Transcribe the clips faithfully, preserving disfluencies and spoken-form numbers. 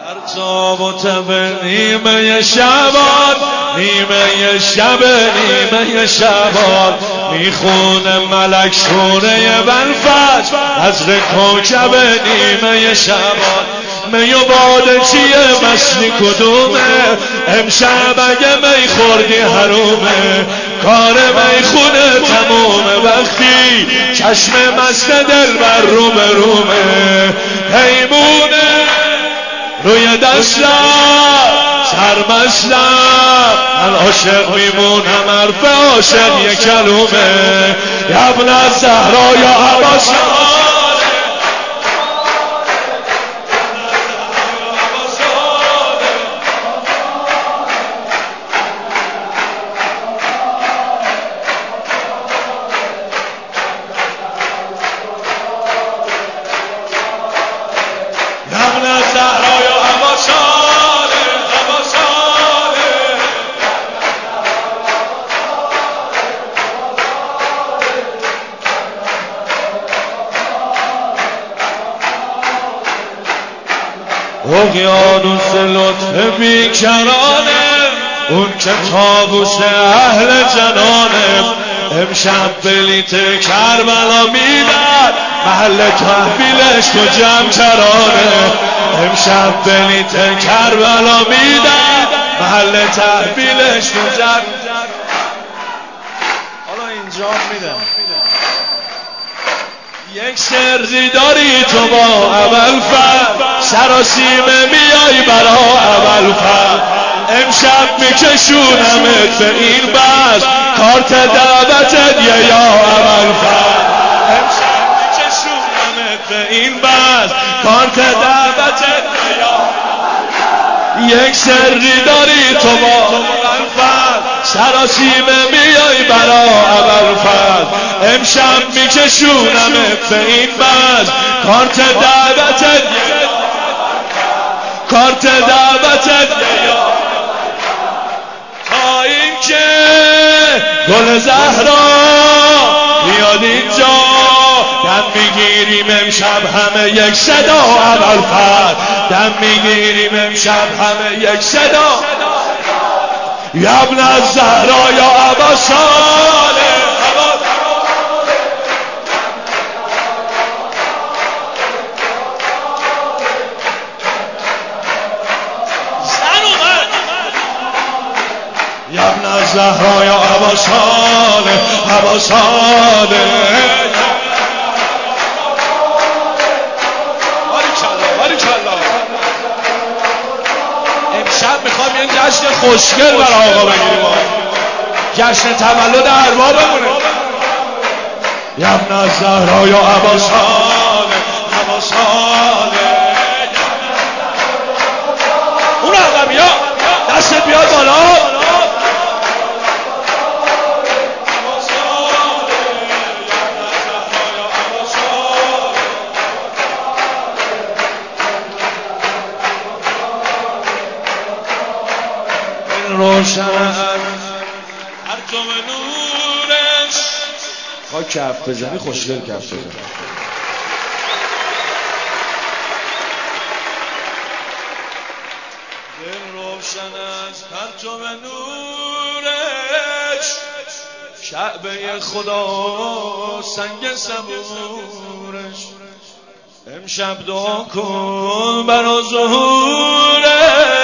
پرتاب و تب نیمه شبان، نیمه شب نیمه شبان، میخونه ملک سوره بلفجر نظر کوکب نیمه شبان. می و باده چیه مستی کدومه؟ امشب اگه می خوردی حرومه، کار می خونه تمومه وقتی چشم مست دل بر رو به رومه. پیمونه روی دستم سرمستم، من عاشق میمونم حرف عاشق یک کلومه. ابن زهرا یا عباس اقیانوس لطف بیکرانه، اون که طاووس اهل جنانه. امشب بلیت کربلا میدن، محل تحویلش تو جمع کرانه. امشب بلیت کربلا میدن، محل تحویلش تو جمع. حالا اینجا میدم یک سری داری تو با ابوالفضل، سراسیمه میای برا ابوالفضل. امشب میکشونمت به این بس، کارت دعوتت یه یا ابوالفضل. امشب میکشونمت به این بس، کارت دعوتت یه یا ابوالفضل. یک سری داری تو با ابوالفضل، سراسیمه میای برا ابوالفضل. امشب میکشونمت به این بس، کارت دعوتت کارت دعوتت تا این که گل زهرا بیاد اینجا. دم میگیریم امشب همه یک صدا ابوالفضل، دم میگیریم امشب همه یک صدا. یا ابن الزهرا یا ابا صالح، یا ابن الزهرا یا ابا صالح، ابا صالح. امشب میخوام یه جشن خوشگل برای آقا بگیریم، جشن تولد اربابمونه. یا ابن الزهرا یا ابا صالح، ابا صالح. اون عقبی ها دستت بیاد بالا. روشن هر تو به نورش، خواهی کف بزنی خوشگل کف بزنی. دل روشن از پرچم نورش، کعبه خدا سنگ صبورش. امشب دعا کن برا ظهورش،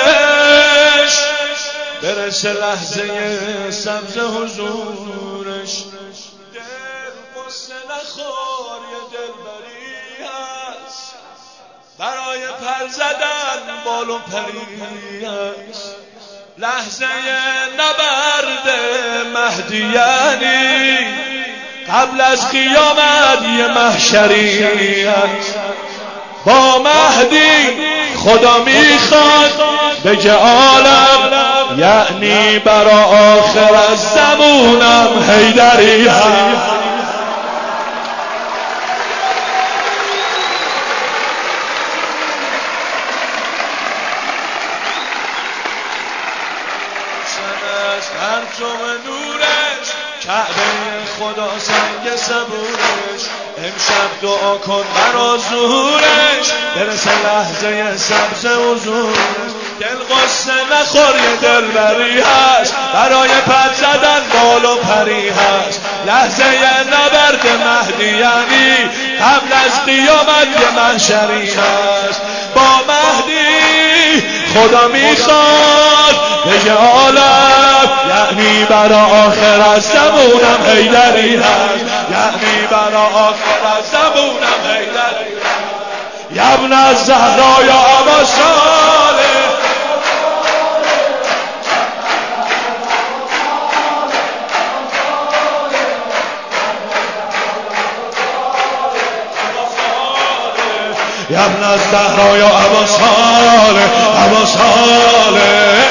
برسه لحظه سبز حضورش. دل قصه نخور یه دلبری هست، برای پر زدن بال و پری هست. لحظه نبرد مهدی یعنی قبل از قیامت یه محشری هست. با مهدی خدا میخواد بگه عالم، یعنی برا آخر از زمونم حیدری هست. پرچم نورش، کعبه خدا سنگ صبورش، امشب دعا کن برا ظهورش، برسه لحظه سبز حضورش. دل قصه نخور یه دلبری هست، برای پد زدن بال و پری هست. لحظه نبرد مهدی یعنی قبل از قیامت یه محشری هست. با مهدی خدا میخواد بگه عالم، یعنی برا آخر از زمونم حیدری هست، یعنی برا آخر از زمونم حیدری هست. یا ابن الزهرا یا ابا صالح، یا ابن الزهرا یا ابا صالح، ابا صالح.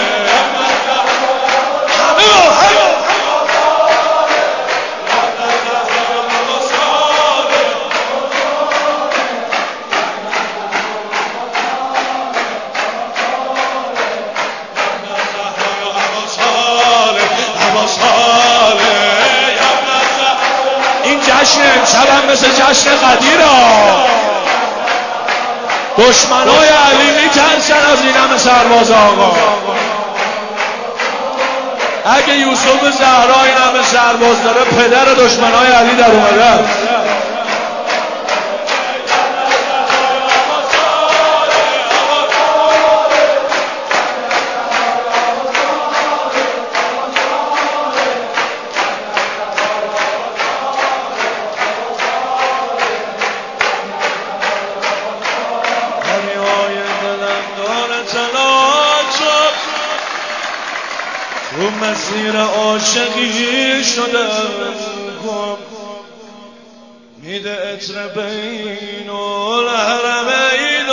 این جشن امشب هم مثل جشن قدیر ها، دشمنای علی میترسن از این همه سرباز آقا. اگه یوسف زهرا این همه سرباز داره، پدر دشمنای علی در اومده است. تو مسیر عاشقی شدم گم، میده عطر بین الحرمین،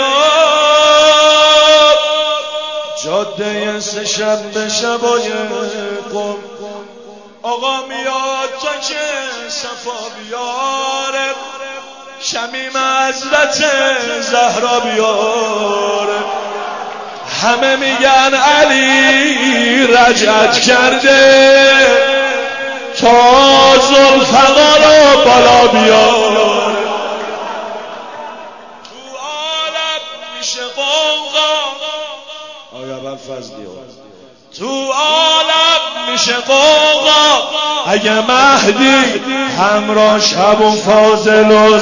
جاده سه شب به شبای قم. آقا میاد تا که صفا بیاره، شمیم حضرت زهرا بیاره. همه میگن علی رجعت کرده، تا ذوالفقار رو بالا بیاره. تو عالم میشه قوقا، آیا بر فضلی تو عالم میشه قوقا، اگه مهدی همراه شب و فاضل و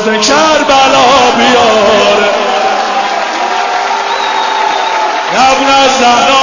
کربلا بیاره. یا ابن الزهرا